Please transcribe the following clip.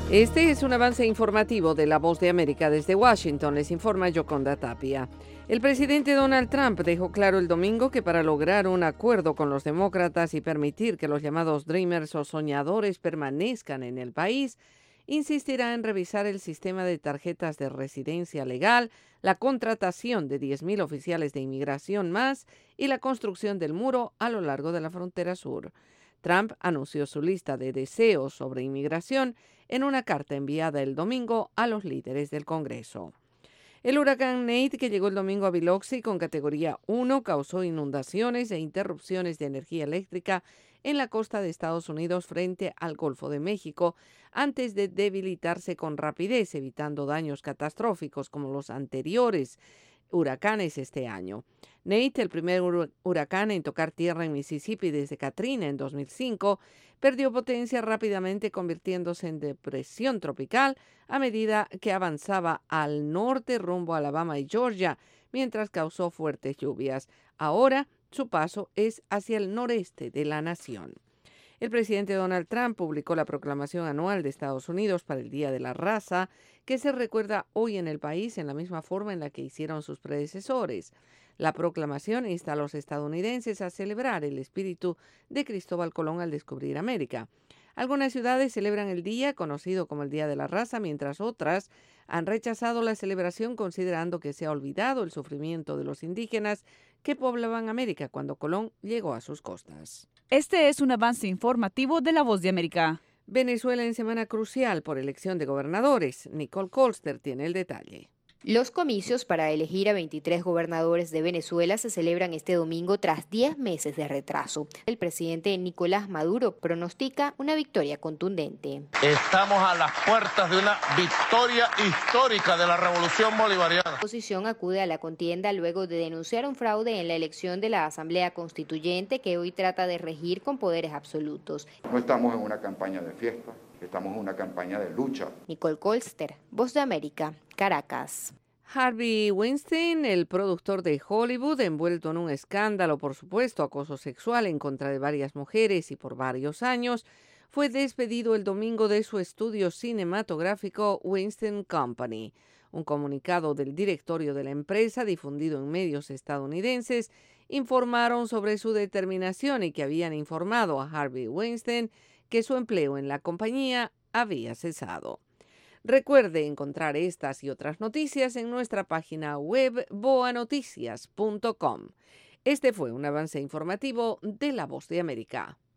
Este es un avance informativo de La Voz de América. Desde Washington les informa Yoconda Tapia. El presidente Donald Trump dejó claro el domingo que para lograr un acuerdo con los demócratas y permitir que los llamados Dreamers o soñadores permanezcan en el país, insistirá en revisar el sistema de tarjetas de residencia legal, la contratación de 10,000 oficiales de inmigración más y la construcción del muro a lo largo de la frontera sur. Trump anunció su lista de deseos sobre inmigración en una carta enviada el domingo a los líderes del Congreso. El huracán Nate, que llegó el domingo a Biloxi con categoría 1, causó inundaciones e interrupciones de energía eléctrica en la costa de Estados Unidos frente al Golfo de México, antes de debilitarse con rapidez, evitando daños catastróficos como los anteriores huracanes este año. Nate, el primer huracán en tocar tierra en Mississippi desde Katrina en 2005, perdió potencia rápidamente, convirtiéndose en depresión tropical a medida que avanzaba al norte rumbo a Alabama y Georgia, mientras causó fuertes lluvias. Ahora su paso es hacia el noreste de la nación. El presidente Donald Trump publicó la proclamación anual de Estados Unidos para el Día de la Raza, que se recuerda hoy en el país en la misma forma en la que hicieron sus predecesores. La proclamación insta a los estadounidenses a celebrar el espíritu de Cristóbal Colón al descubrir América. Algunas ciudades celebran el día, conocido como el Día de la Raza, mientras otras han rechazado la celebración considerando que se ha olvidado el sufrimiento de los indígenas que poblaban América cuando Colón llegó a sus costas. Este es un avance informativo de La Voz de América. Venezuela en semana crucial por elección de gobernadores. Nicole Colster tiene el detalle. Los comicios para elegir a 23 gobernadores de Venezuela se celebran este domingo tras 10 meses de retraso. El presidente Nicolás Maduro pronostica una victoria contundente. Estamos a las puertas de una victoria histórica de la Revolución Bolivariana. La oposición acude a la contienda luego de denunciar un fraude en la elección de la Asamblea Constituyente que hoy trata de regir con poderes absolutos. No estamos en una campaña de fiesta. Estamos en una campaña de lucha. Nicole Colster, Voz de América, Caracas. Harvey Weinstein, el productor de Hollywood, envuelto en un escándalo, por supuesto, acoso sexual en contra de varias mujeres y por varios años, fue despedido el domingo de su estudio cinematográfico Weinstein Company. Un comunicado del directorio de la empresa, difundido en medios estadounidenses, informaron sobre su determinación y que habían informado a Harvey Weinstein que su empleo en la compañía había cesado. Recuerde encontrar estas y otras noticias en nuestra página web boanoticias.com. Este fue un avance informativo de La Voz de América.